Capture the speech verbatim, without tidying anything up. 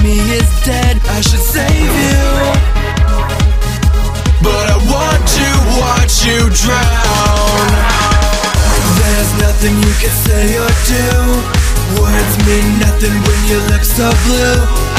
me is dead. I should save you, but I want to watch you drown. There's nothing you can say or do. Words mean nothing when you look so blue.